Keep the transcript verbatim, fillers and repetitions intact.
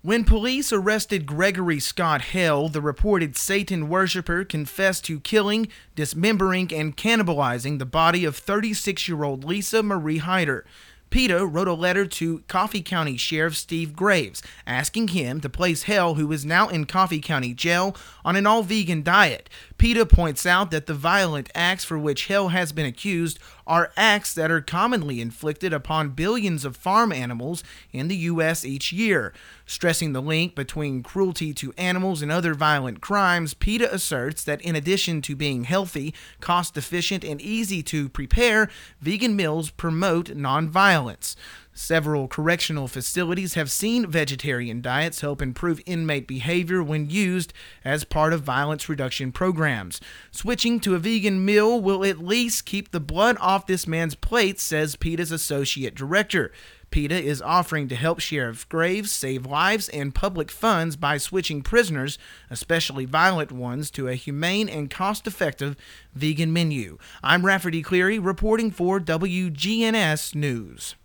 When police arrested Gregory Scott Hale, the reported Satan worshiper confessed to killing, dismembering, and cannibalizing the body of thirty-six-year-old Lisa Marie Hyder. PETA wrote a letter to Coffee County Sheriff Steve Graves asking him to place Hale, who is now in Coffee County Jail, on an all-vegan diet. PETA points out that the violent acts for which Hale has been accused are acts that are commonly inflicted upon billions of farm animals in the U S each year. Stressing the link between cruelty to animals and other violent crimes, PETA asserts that in addition to being healthy, cost-efficient, and easy to prepare, vegan meals promote nonviolence. Several correctional facilities have seen vegetarian diets help improve inmate behavior when used as part of violence reduction programs. Switching to a vegan meal will at least keep the blood off this man's plate, says PETA's associate director. PETA is offering to help Sheriff Graves save lives and public funds by switching prisoners, especially violent ones, to a humane and cost-effective vegan menu. I'm Rafferty Cleary reporting for W G N S News.